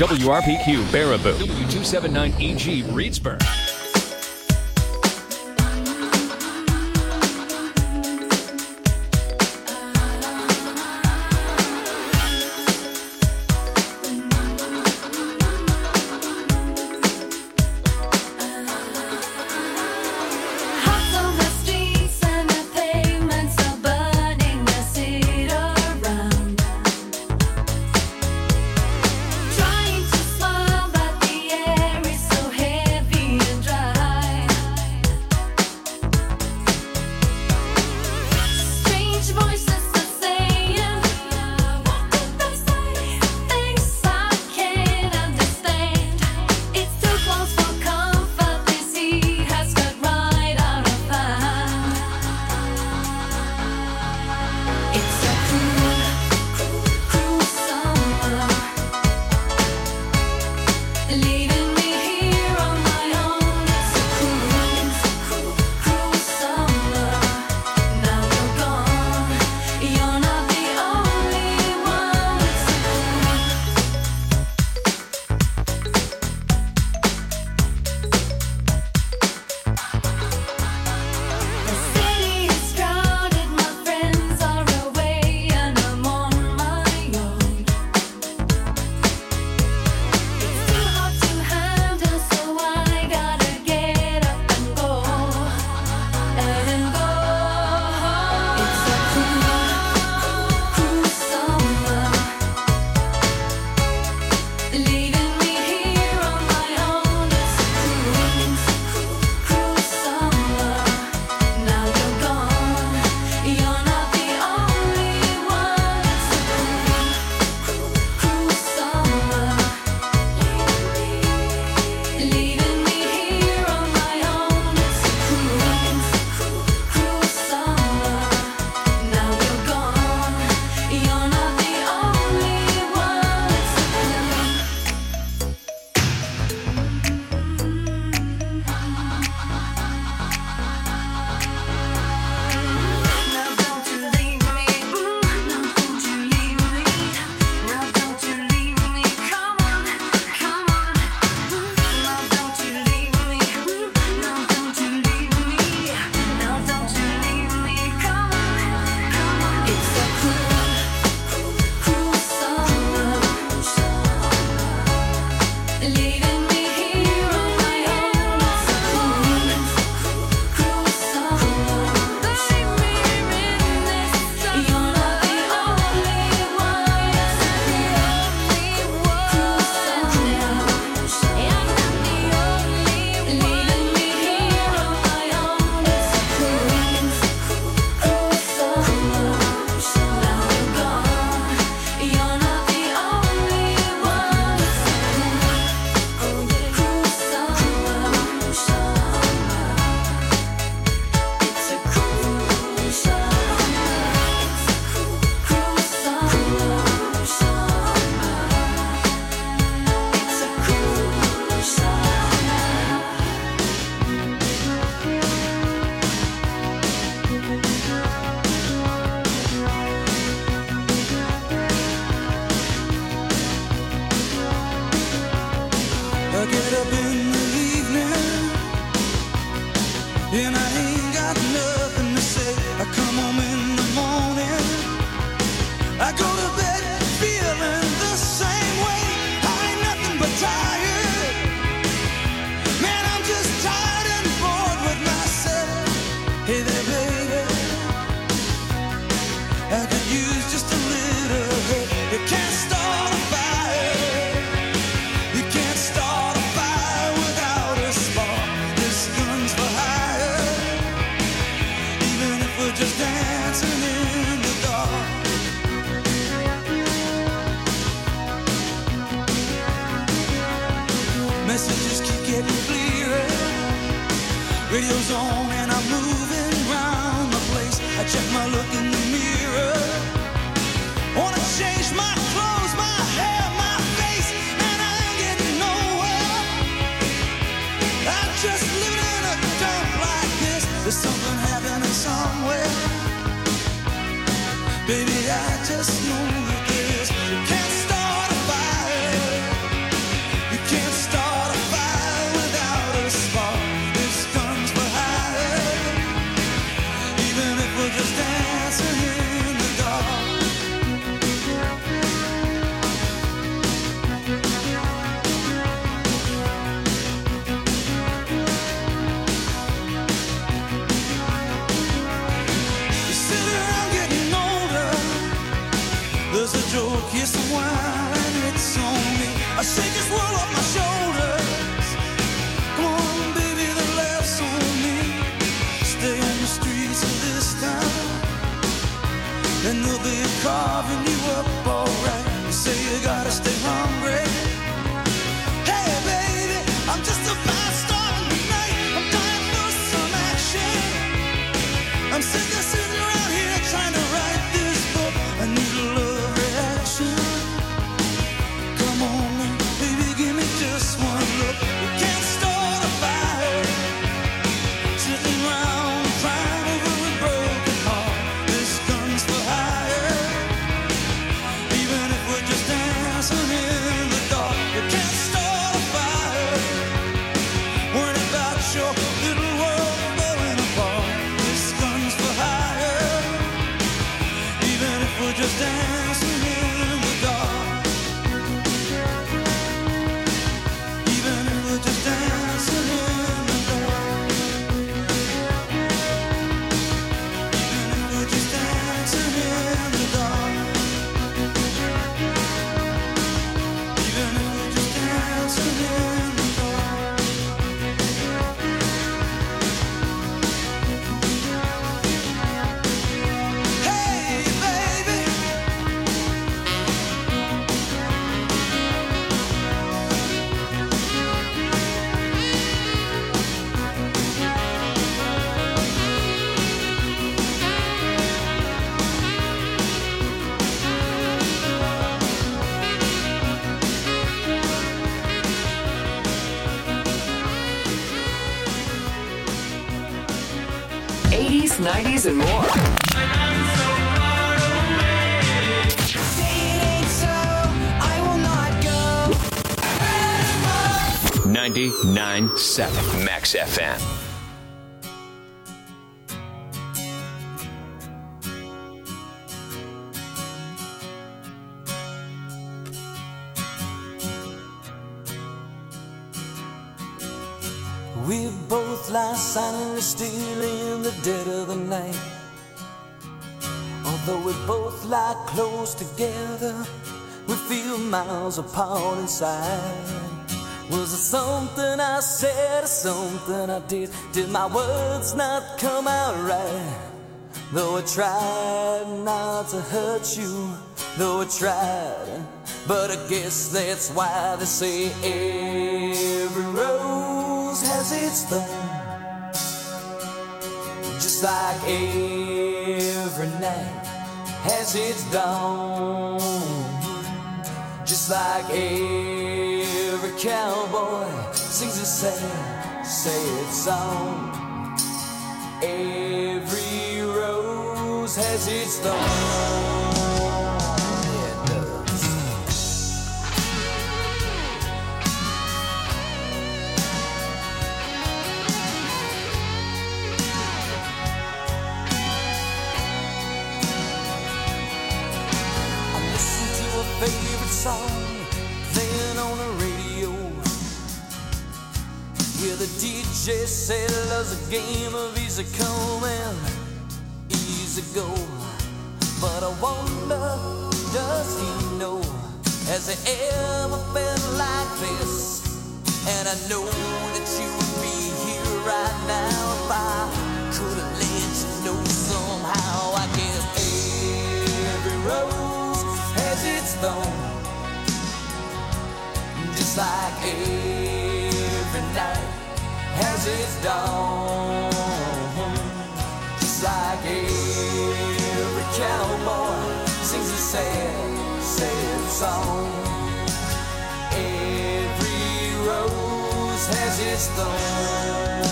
WRPQ Baraboo, W279EG Reedsburg. Radio's on and I'm moving around the place. I check my look in the mirror. Wanna change my clothes, my hair, my face, and I ain't getting nowhere. I'm just living in a dump like this. There's something happening somewhere. Baby, I just know that this. You can't start a fire I shake this world off my shoulders. Come on, baby, the laughs on me. Stay on the streets of this town, and they'll be carving you up alright. You say you gotta stay hungry. Hey, baby, I'm just a fast star tonight. I'm dying for some action. I'm sitting around here trying to write this book. I need a love reaction. Come on now, baby, give me just one look. We can't start a fire, sitting around crying over a broken heart. This gun's for hire, even if we're just dancing in the dark. We can't start a fire, worrying about your little world falling apart. This gun's for hire, even if we're just dancing in the dark. Even if we're just dancing in the dark. Even if we're just dancing in the dark. Even if we're just dancing in the dark. Hey, baby. '80s, '90s, and more. Say it ain't so, I will not go. 99.7 Max FM. We both lie silently still in the dead of the night. Although we both lie close together, we feel miles apart inside. Was it something I said or something I did? Did my words not come out right? Though I tried not to hurt you, though I tried, but I guess that's why they say every rose has its thorn. Just like every night has its dawn. Just like every cowboy sings a sad, sad song. Every rose has its thorn. Yeah, it does. I listen to a favorite song playing on the radio. Yeah, the DJ said love's a game of easy come and easy go. But I wonder, does he know? Has he ever felt like this? And I know that you would be here right now if I could have let you know somehow. I guess every rose has its thorn. Just like every night has its dawn. Just like every cowboy sings a sad, sad song. Every rose has its thorn.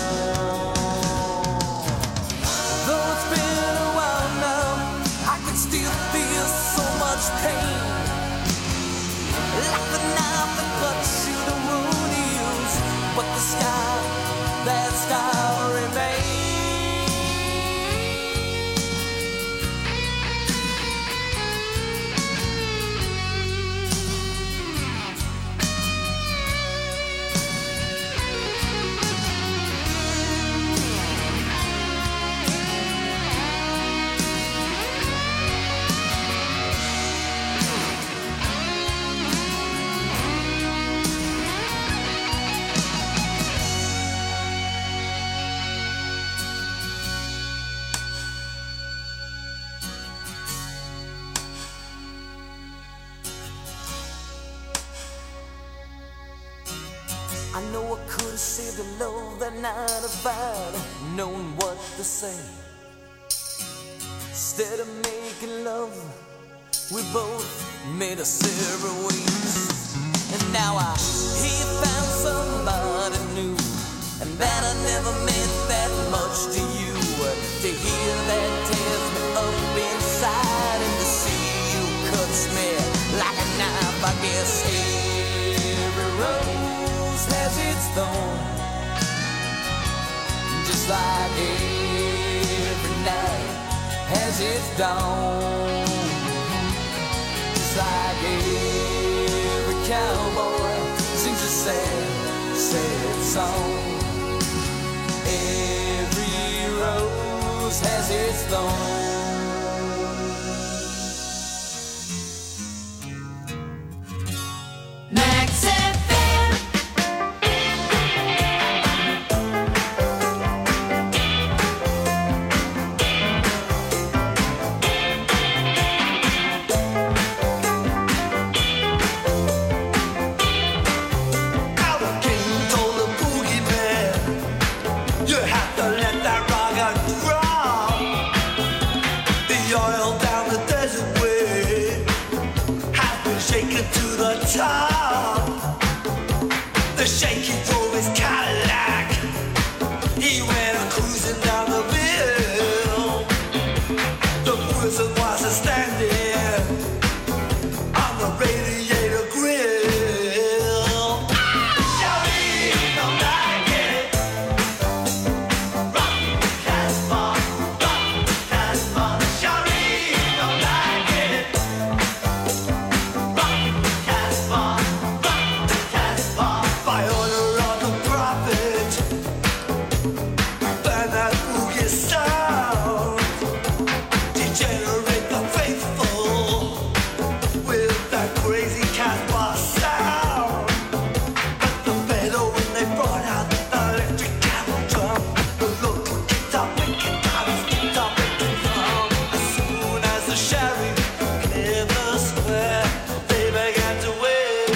Though it's been a while now, I can still feel so much pain. Like the knife that cuts you, the wound heals, but the scar, that scar remains. saved a love that night about knowing what to say. Instead of making love, we both made a separate ways. And now I hear you found somebody new, and that I never meant that much to you. To hear that tears me up inside, and to see you cuts me like a knife. I guess every rose has its thorn, just like every night has its dawn. Just like every cowboy sings a sad, sad song. Every rose has its thorn. Max FM. Top. The shaky drove his Cadillac. He went cruising down the bill. The person was standing on the radiator grill. Shawty don't like it. Rock Casbah, rock Casbah. Shawty don't like it. By order of the prophet, burn that boogie sound, degenerate the faithful with that crazy Casbah sound. But the better when they brought out the electric camel drum, the local guitar making dollars, guitar making drum. As soon as the sheriff cleared the square, they began to wait.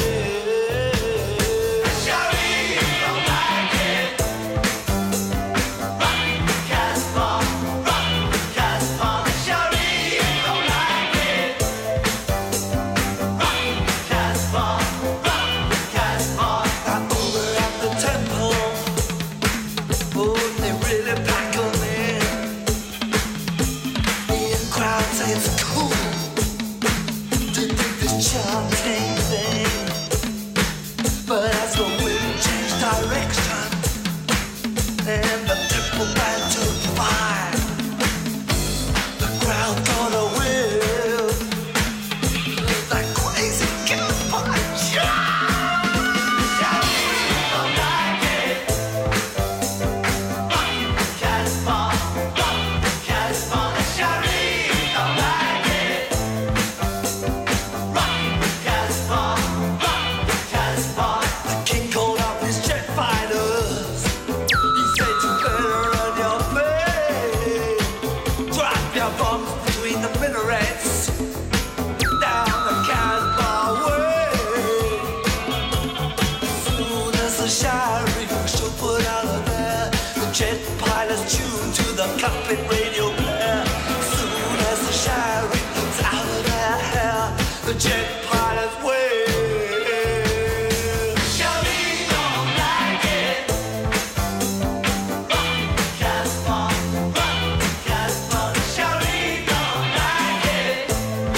Jet pilots tuned to the cockpit radio blare. Soon as the sheriff's out of their hair, the jet pilots wave. Shawty don't like it. Rock Casbah, rock Casbah. Shawty don't like it.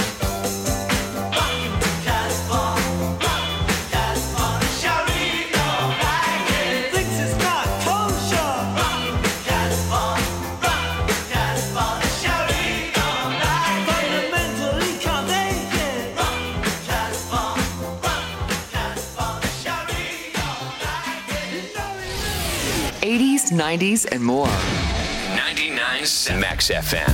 Rock Casbah, rock Casbah. Shawty don't like it. Thinks it's not kosher. Fundamentally condemned. 80s, 90s, and more. 99.7 Max FM.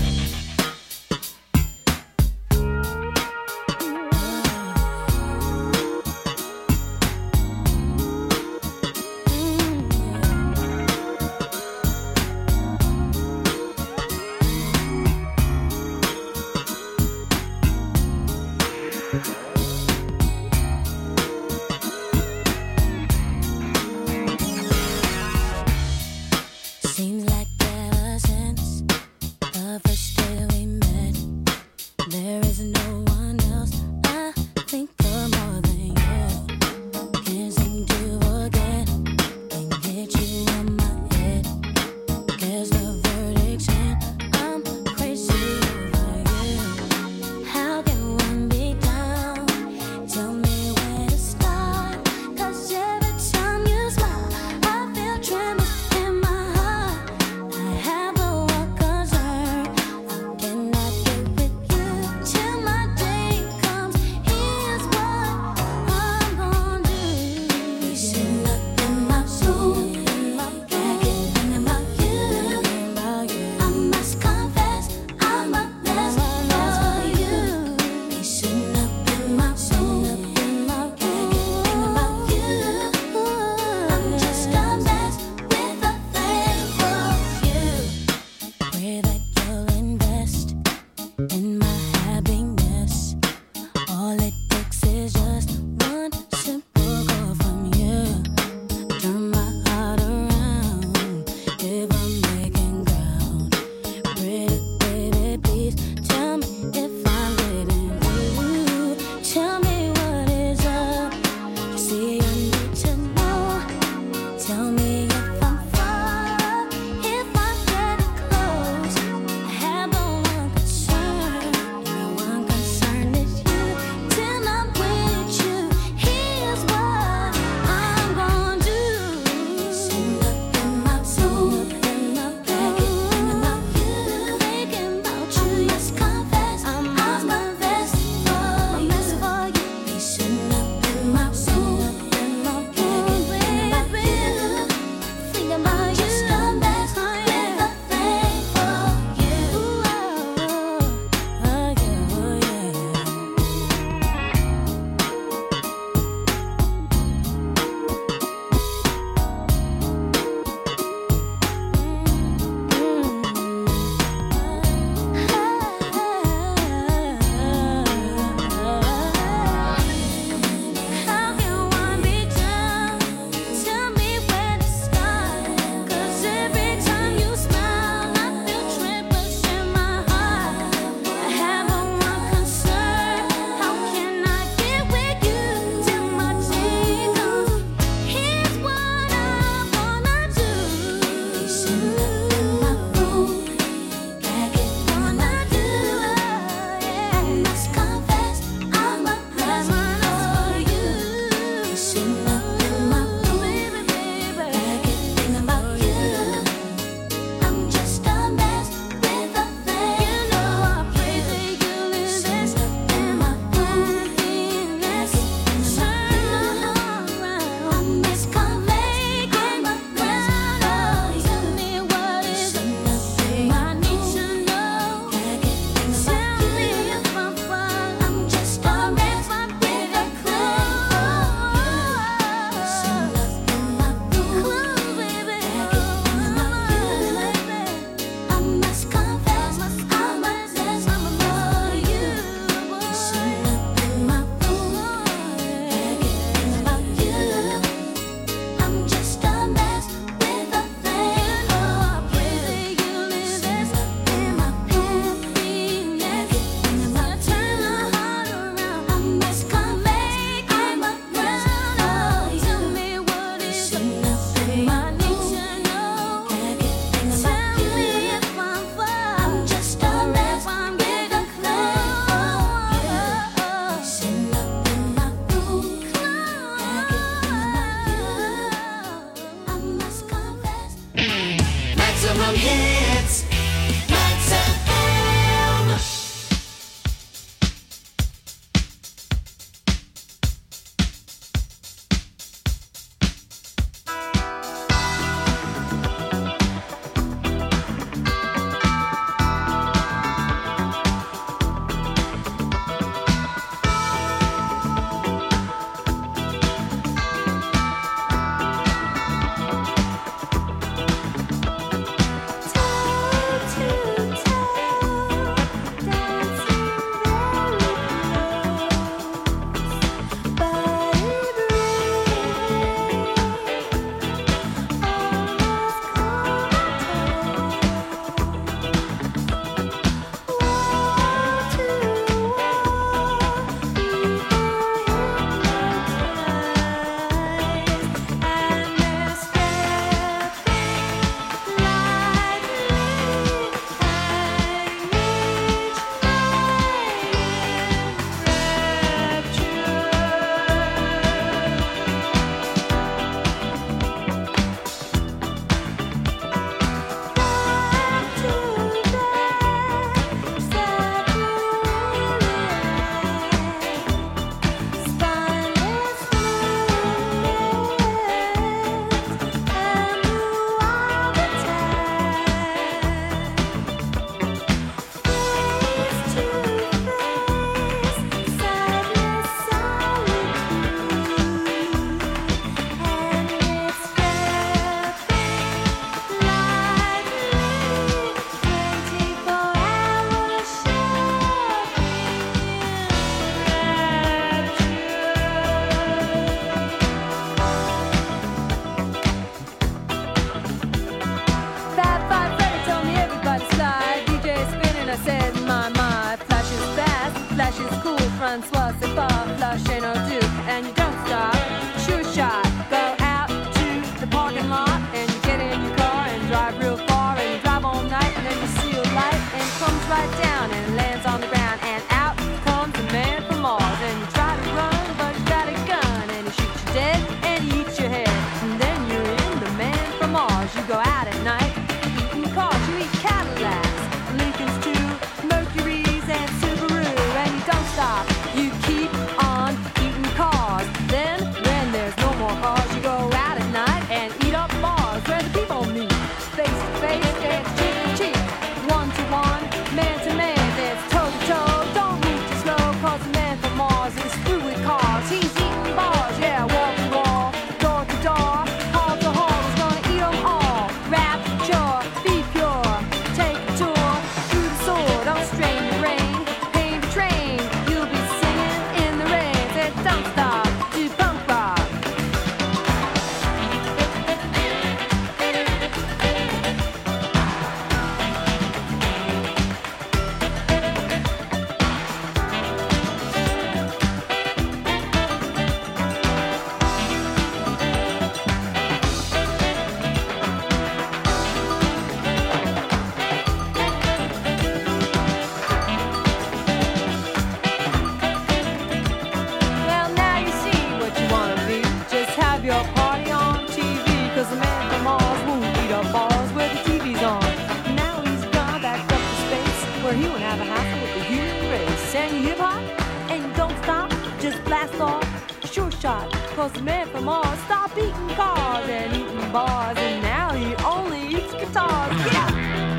where he won't have a hassle with the human race. Sang hip hop and don't stop, just blast off. Sure shot, cause the man from Mars stopped eating cars and eating bars, and now he only eats guitars. Get out!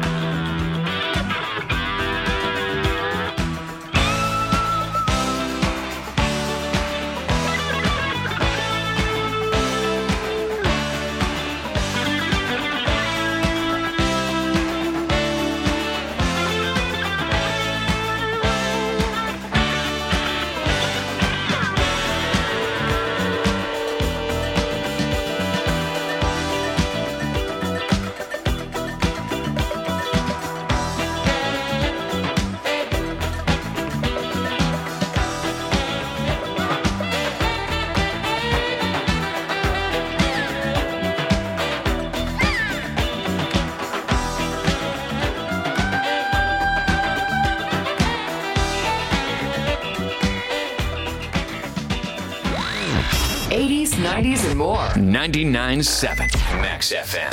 80s, 90s, and more. 99.7 Max FM.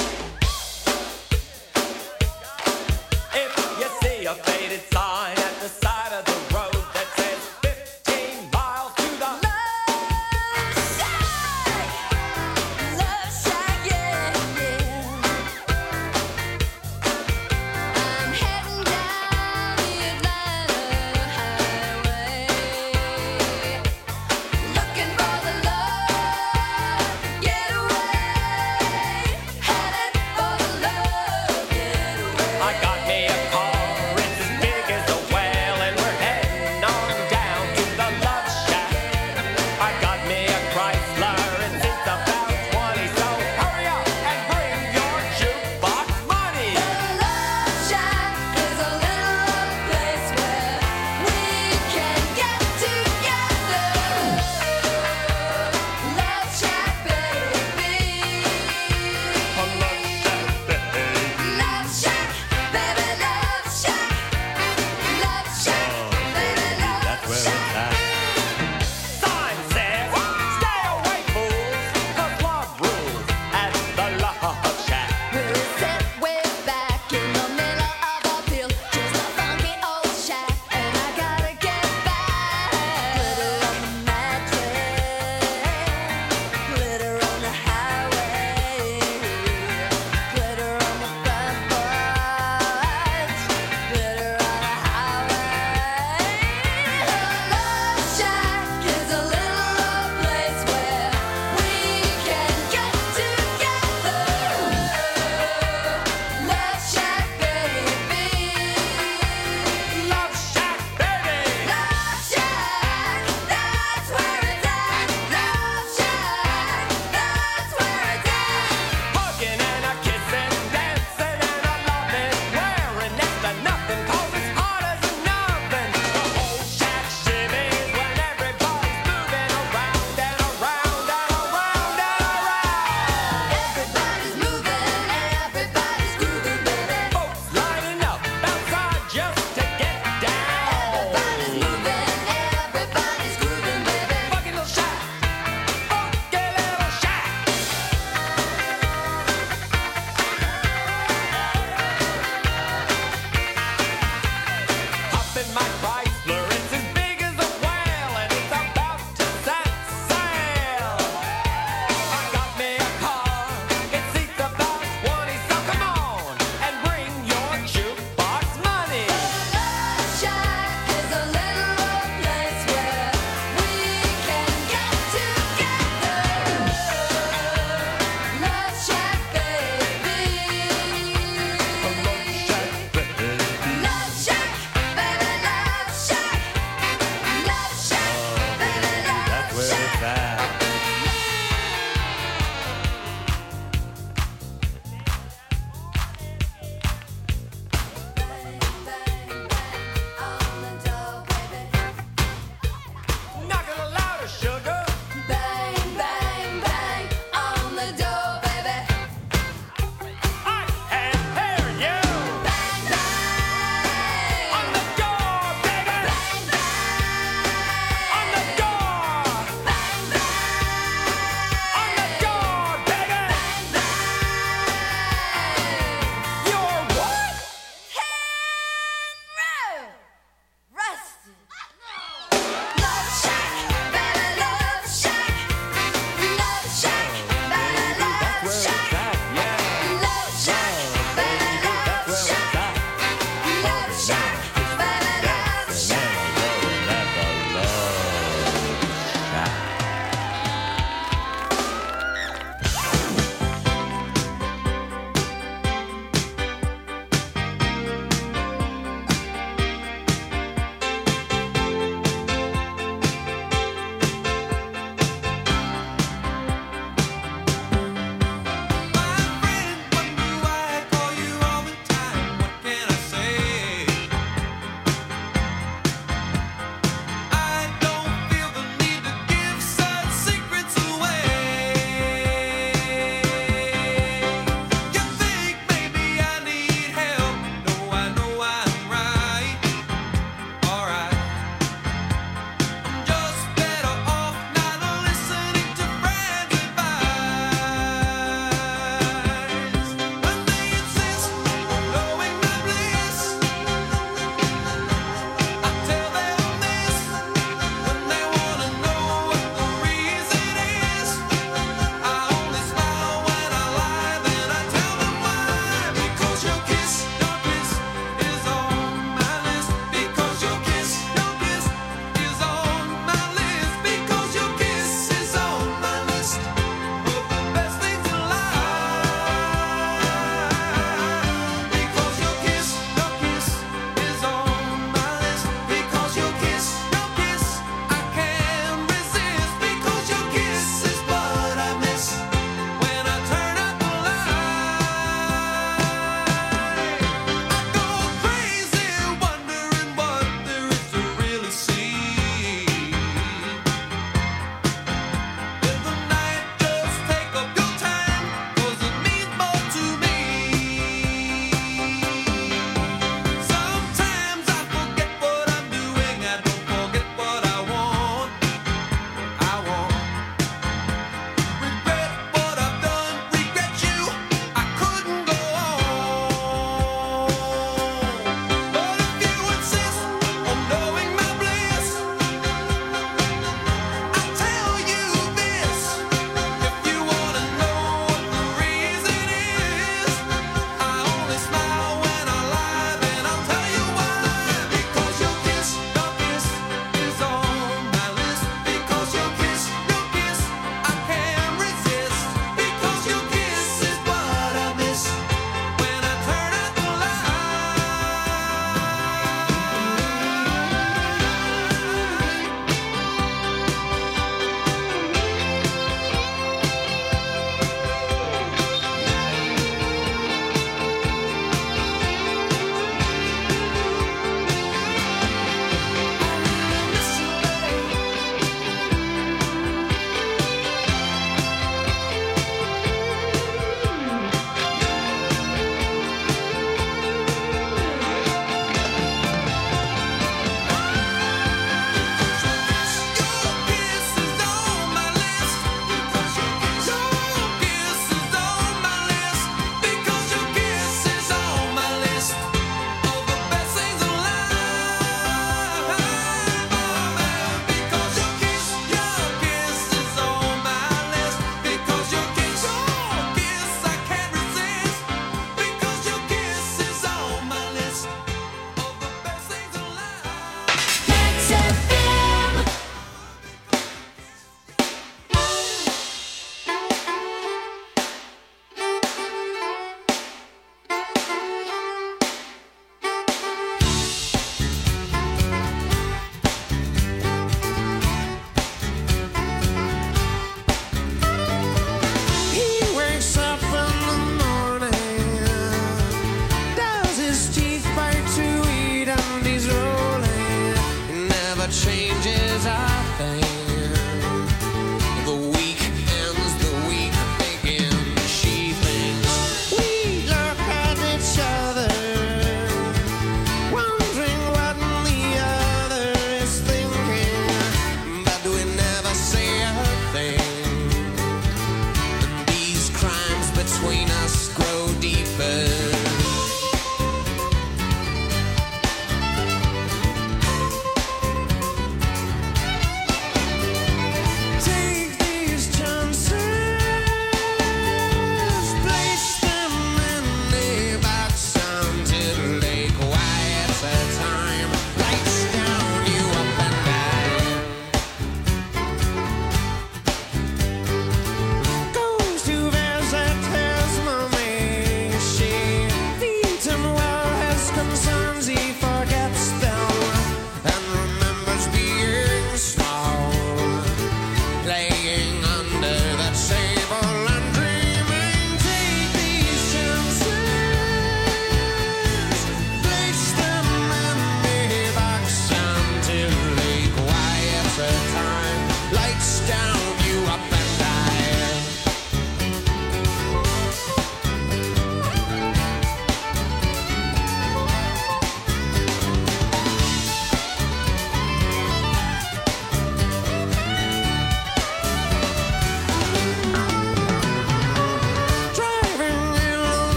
If you see a faded sign at the side of the road that says 15 miles to the Love shack, yeah, yeah. I'm heading down the Atlanta highway, looking for the love, get away. Hey,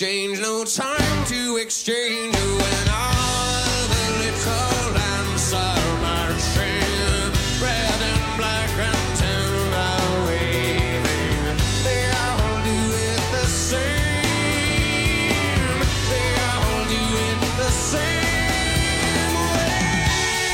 exchange, no time to exchange when all the little lambs are marching, red and black and tan are waving. They all do it the same. They all do it the same way.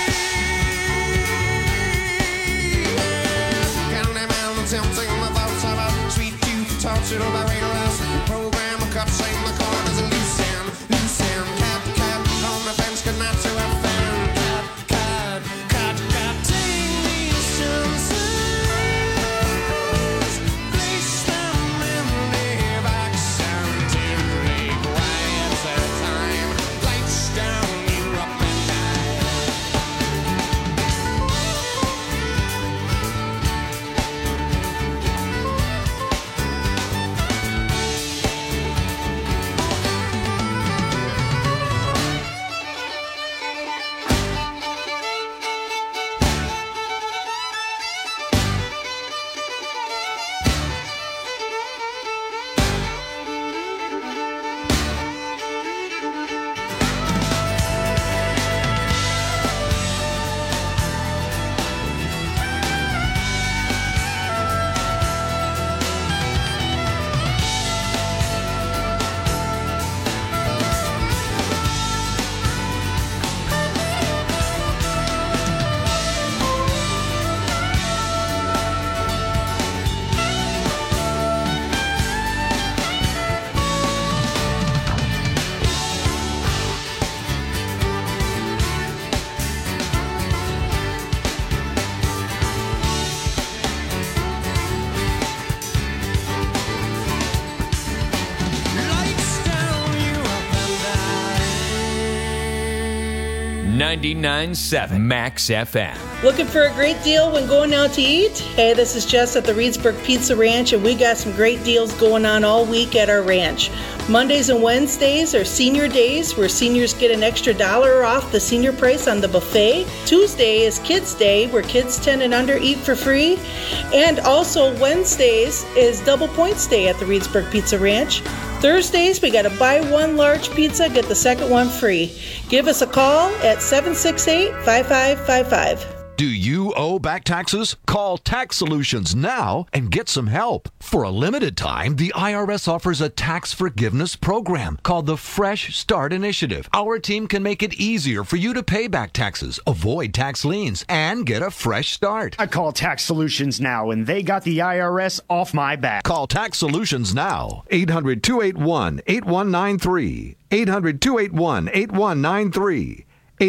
County mountain tempting the thoughts about sweet youth, tortured by radar house program. A cup saying the corners a loose end, cat, on the fence, could not to have found cat, take these chances, place them in the box until they quiet their time, lights down, you're up and I. 99.7 Max FM. Looking for a great deal when going out to eat? Hey, this is Jess at the Reedsburg Pizza Ranch, and we got some great deals going on all week at our ranch. Mondays and Wednesdays are senior days, where seniors get an extra $1 off the senior price on the buffet. Tuesday is Kids Day, where kids 10 and under eat for free. And also Wednesdays is Double Points Day at the Reedsburg Pizza Ranch. Thursdays, we got a buy one large pizza, get the second one free. Give us a call at 768-5555. Do you owe back taxes? Call Tax Solutions now and get some help. For a limited time, the IRS offers a tax forgiveness program called the Fresh Start Initiative. Our team can make it easier for you to pay back taxes, avoid tax liens, and get a fresh start. I call Tax Solutions now, and they got the IRS off my back. Call Tax Solutions now. 800-281-8193. 800-281-8193.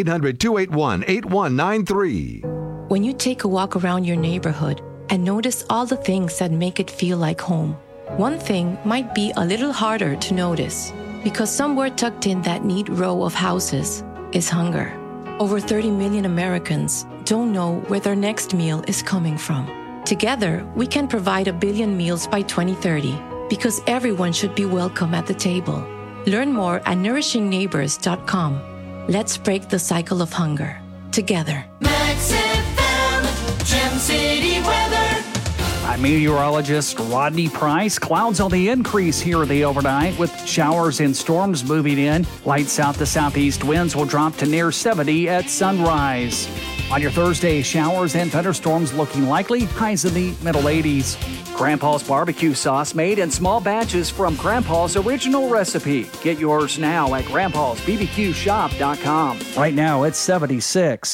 800-281-8193. When you take a walk around your neighborhood and notice all the things that make it feel like home, one thing might be a little harder to notice, because somewhere tucked in that neat row of houses is hunger. Over 30 million Americans don't know where their next meal is coming from. Together, we can provide 1 billion meals by 2030, because everyone should be welcome at the table. Learn more at nourishingneighbors.com. Let's break the cycle of hunger together. Max FM, Gem City weather. I'm meteorologist Rodney Price. Clouds on the increase here the overnight, with showers and storms moving in. Light south to southeast winds will drop to near 70 at sunrise. On your Thursday, showers and thunderstorms looking likely, highs in the middle 80s. Grandpa's barbecue sauce made in small batches from Grandpa's original recipe. Get yours now at grandpa'sbbqshop.com. Right now, it's 76.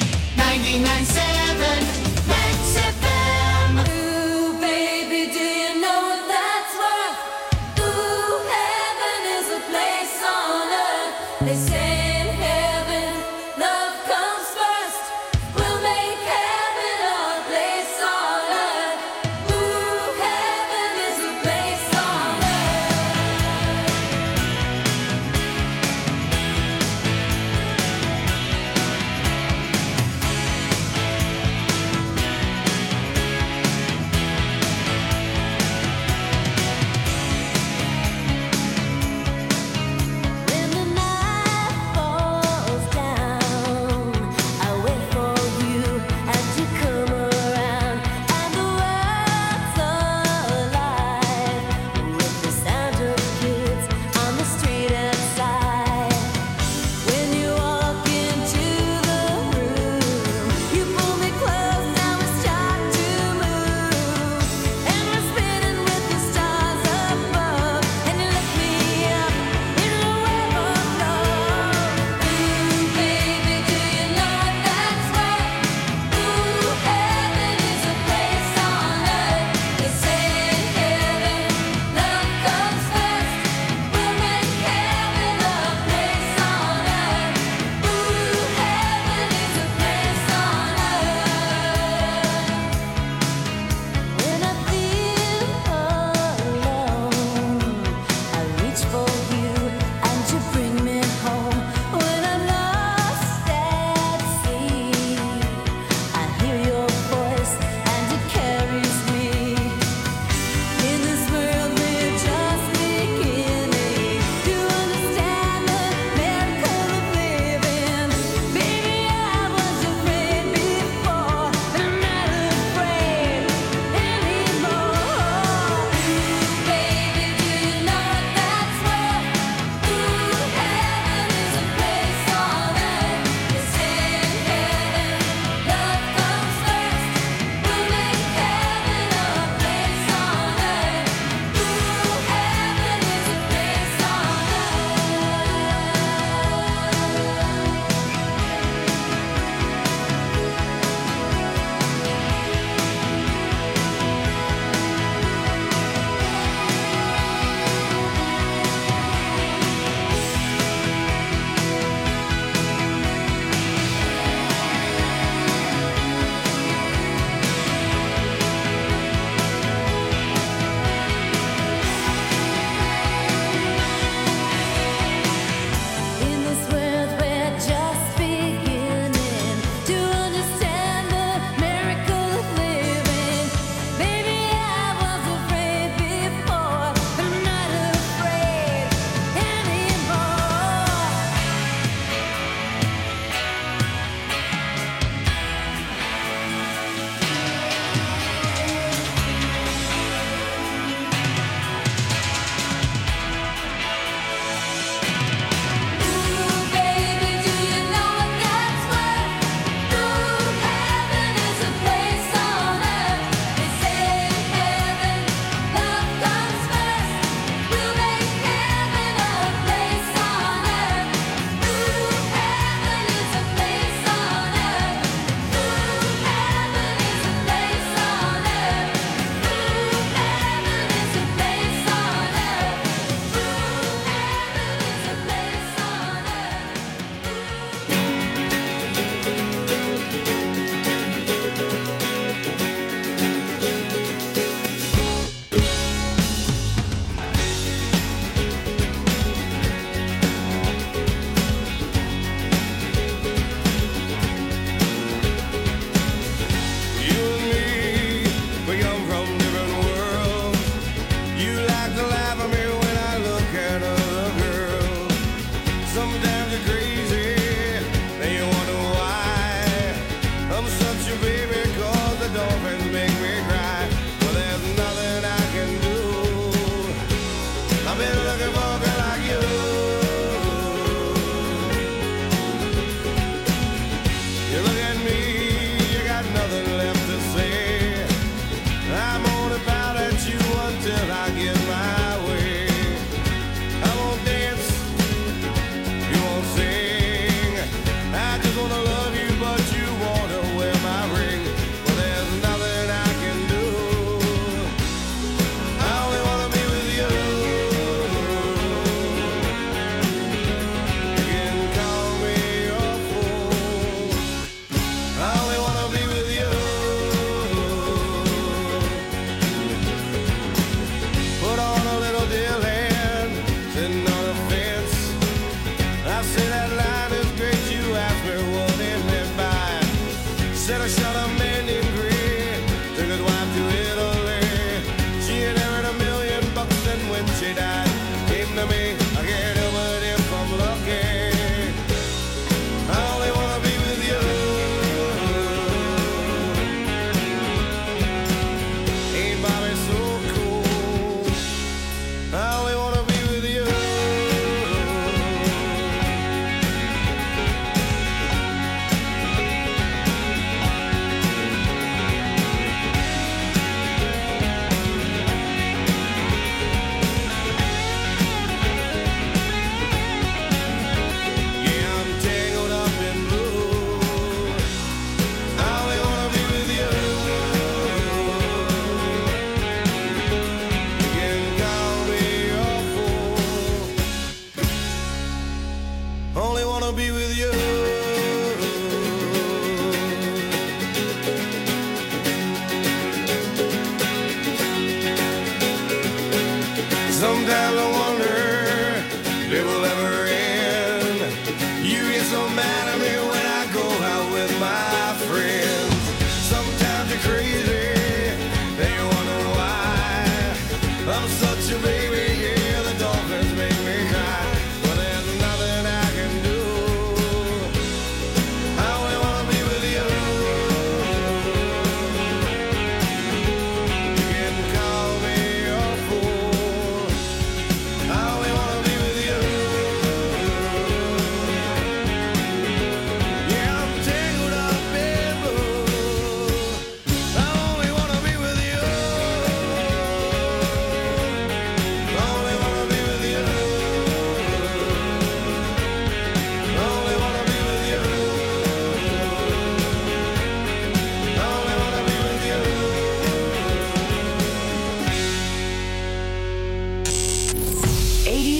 99.7 Max FM. Ooh, baby, do you know what that's worth? Ooh, heaven is a place on earth. They say in heaven, love comes first. We'll make heaven our place on earth. Ooh, heaven is a place on earth.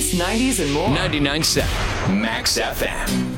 80s, 90s, and more. 99.7 Max FM.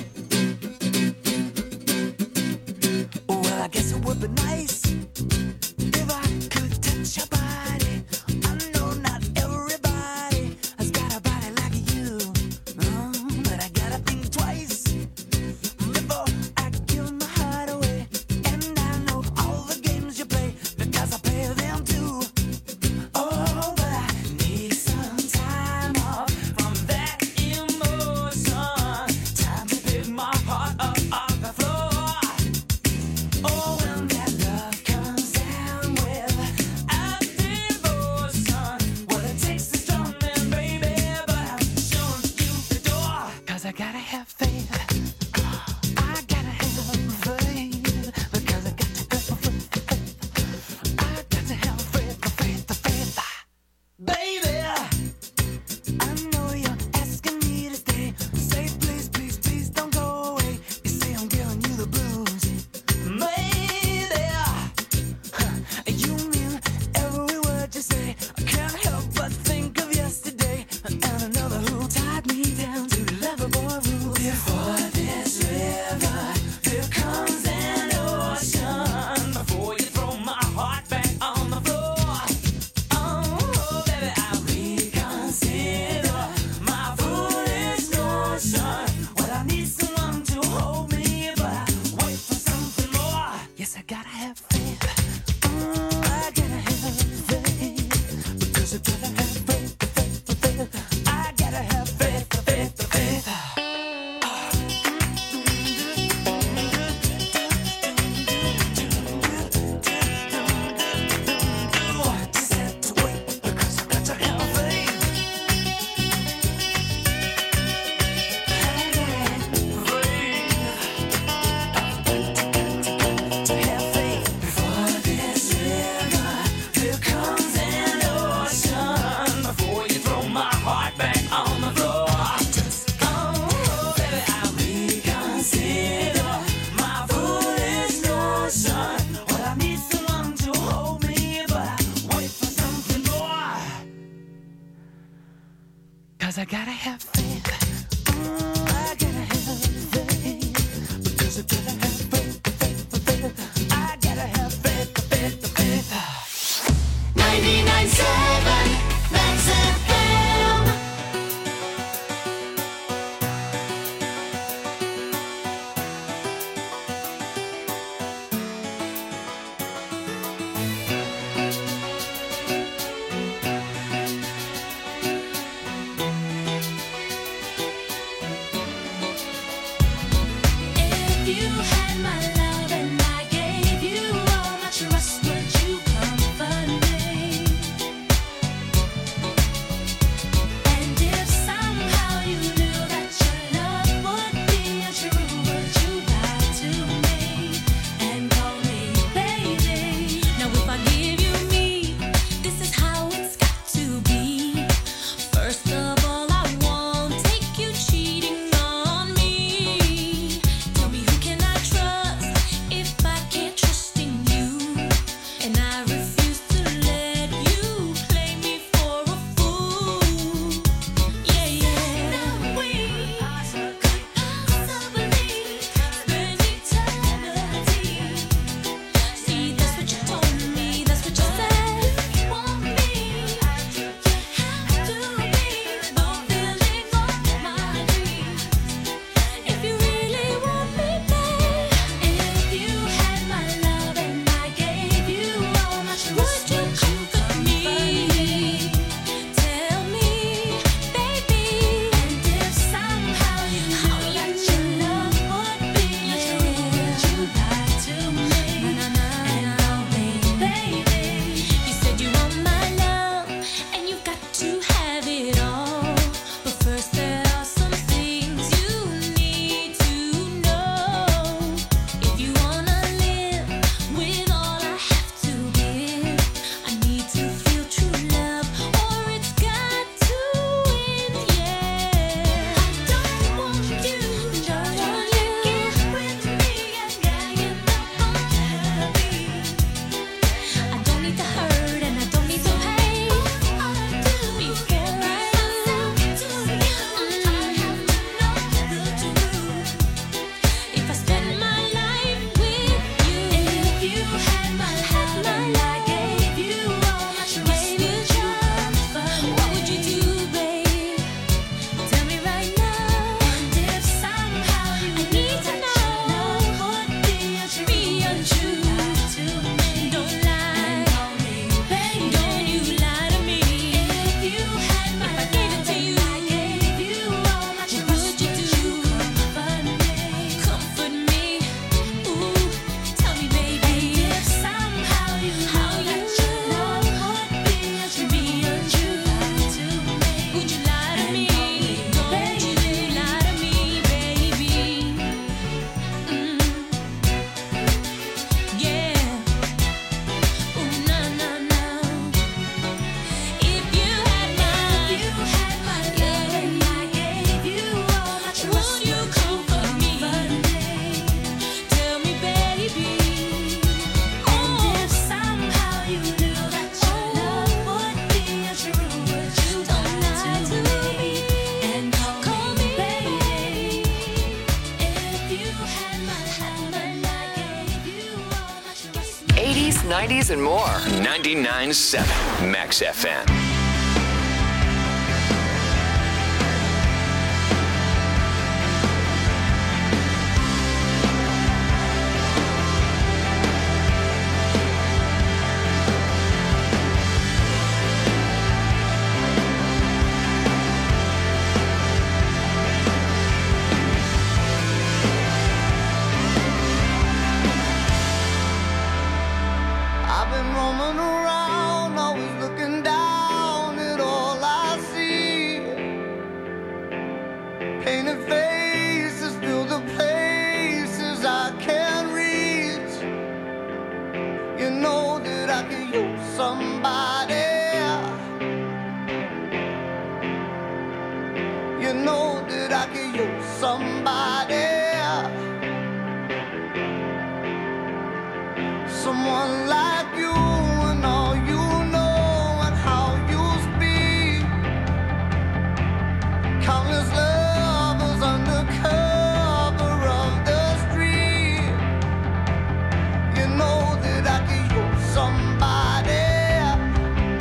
Well, I guess it would be nice if I could touch your body. I know not everybody has got a body like you, but I gotta think twice before I give my heart away. And I know all the games you play because I play them too. Oh, but I need some time off from that emotion. Time to pick my heart up off the floor. Oh, when that love comes down with a devotion, well, it takes a strong man, baby, but I'm showing you the door. 'Cause I gotta have faith. I gotta have faith. Because I got to have faith. I got to have faith. Baby, I know you're asking me to stay. Say please, please, please don't go away. You say I'm giving you the blues. Maybe you mean every word you say. I can't help but think of yesterday and another who tied me down to lover boy rules. Before this river, here comes an ocean. Before you throw my heart back on the floor. Oh, baby, I reconsider my foolish notion. Well, I need someone to hold me, but I wait for something more. Yes, I gotta have faith. I gotta have faith. Because I gotta have faith. I gotta have faith. Just have to wait because I got to have faith. To have faith. Before this river, here comes an ocean. Before you throw my heart back on the floor. Oh, baby, I reconsider my foolish notion. Well, I need someone to hold me, but I wait for something more. 'Cause I gotta have faith. I gotta have faith. Because I gotta have faith. I gotta have faith. 99.7 Max FM. If you had '80s, '90s, and more. 99.7 Max FM. I've been roaming around, always looking down at all I see. Painted faces fill the places I can't reach. You know that I could use somebody. You know that I could use somebody. Someone like you and all you know and how you speak. Countless lovers under cover of the street. You know that I could use somebody.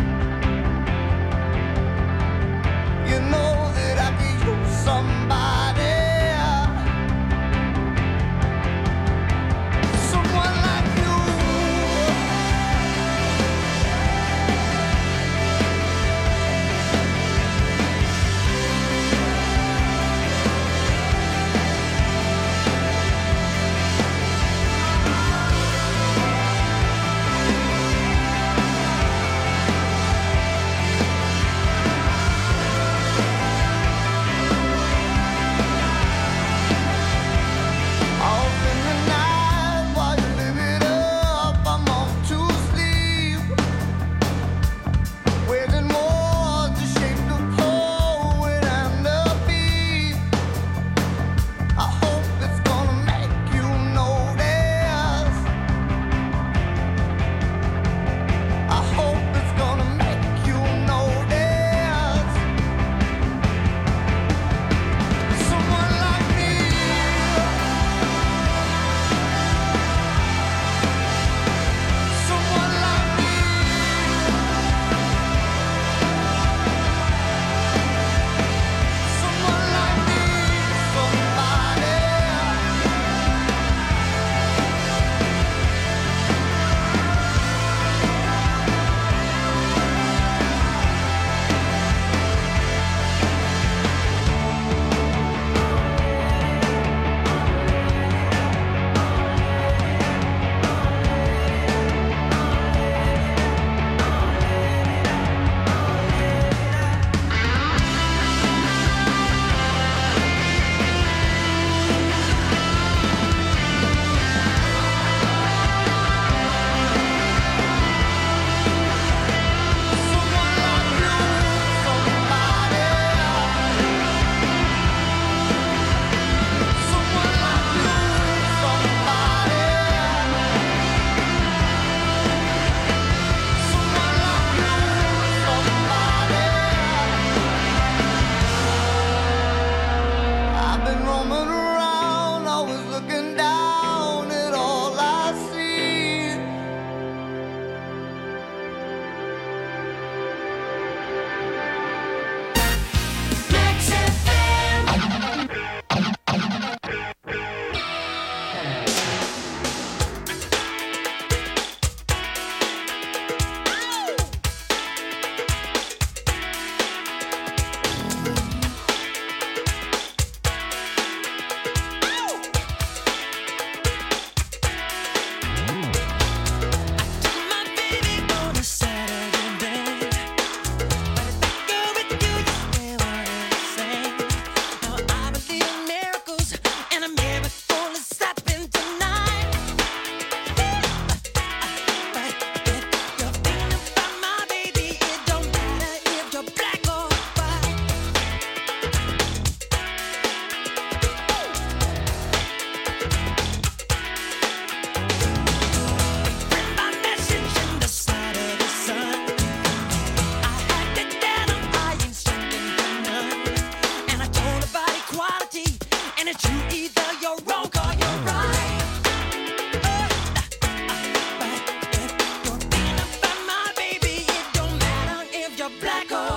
a black hole.